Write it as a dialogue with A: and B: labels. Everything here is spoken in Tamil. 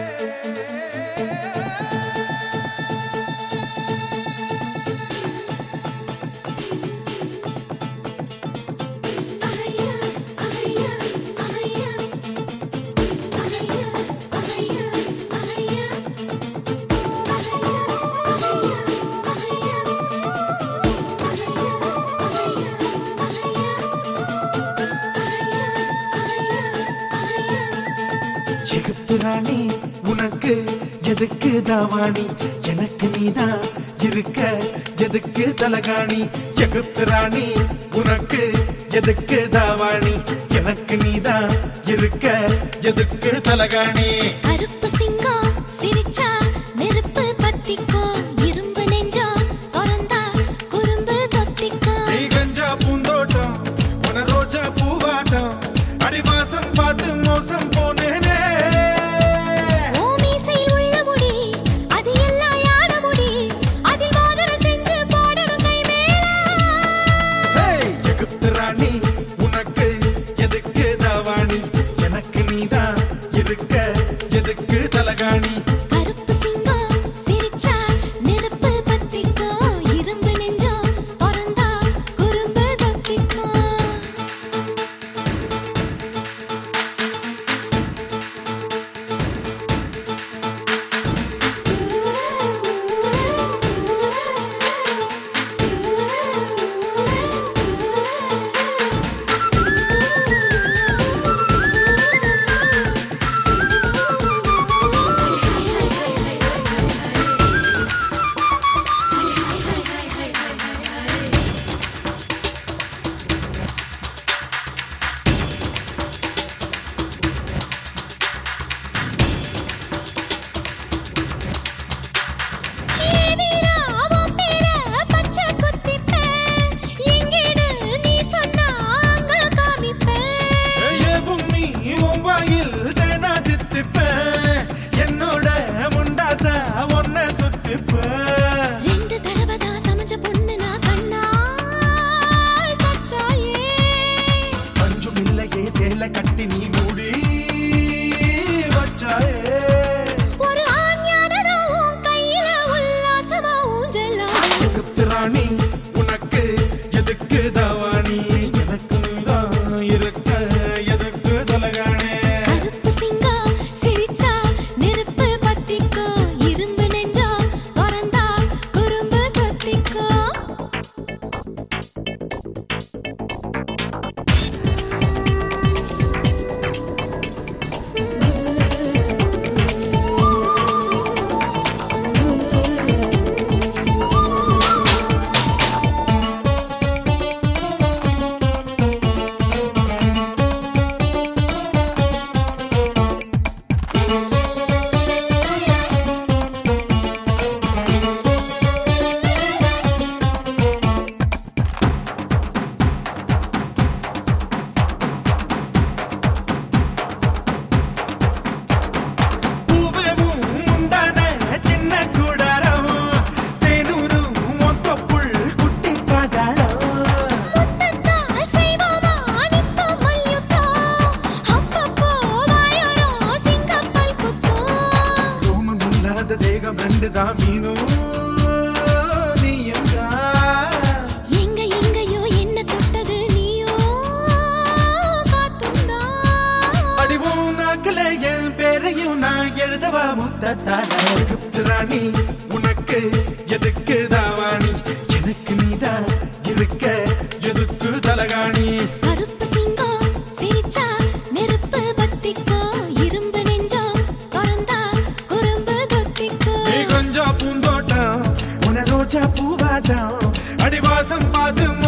A: எகிப்து ராணி உனக்கு எதுக்கு தாவாணி எனக்கு நீதான் இருக்க எதுக்கு தலகாணி எகிப்து ராணி உனக்கு எதுக்கு தாவாணி எனக்கு நீதான் இருக்க எதுக்கு தலகாணி
B: கருப்பு சிங்கம் சிரிச்சா நெருப்பு பத்திக்கோ இரும்பு நெஞ்சா திறந்தா குறும்பு தொத்திக்கோ
A: நீ கஞ்சா பூந்தோட்டம் உன ரோஜா பூவாட்டம் அடிவாசம் பார்த்து மோசம் போனேனே எனக்கு நீதான் இருக்க எதுக்கு தலகாணி
B: கருப்பு சிங்கம் சிரிச்சா நெருப்பு பத்திக்கோ இரும்பு நெஞ்சா திறந்தா குறும்பு தொத்திக்கோ கட்டி நீ மூடி வச்சாயே ஒரு ஆஞ்ஞானதோ கையில உல்லாசமா ஊஞ்சலா
A: எகிப்து ராணி உனக்கு எதுக்கு தாவாணி எனக்கு நீதான் இருக்க எதுக்கு தலகாணி
B: கருப்பு சிங்கம் சிரிச்சா நெருப்பு பத்திக்கோ இரும்பு நெஞ்சா திறந்தா குறும்பு தொத்திக்கோ தேகம் ரெண்டுதான் மீனும் நீ எங்க எங்கயோ என்ன தொட்டது நீயோ காத்துந்தா
A: அடிவும் நாக்கல என் பேரையும் நான் எழுதவா முத்தத்தால எகிப்து ராணி உனக்கு எதுக்கு தாவாணி எனக்கு நீதான் இருக்க எதுக்கு தலகாணி
B: கருப்பு சிங்கம் சிரிச்சா நெருப்பு பத்திக்கோ இரும்பு நெஞ்சா திறந்தா குறும்பு தொத்திக்கோ
A: நீ கொஞ்சம் பூந்தோட்டம் உன ரோஜா பூவாட்டம் அடிவாசம் பார்த்து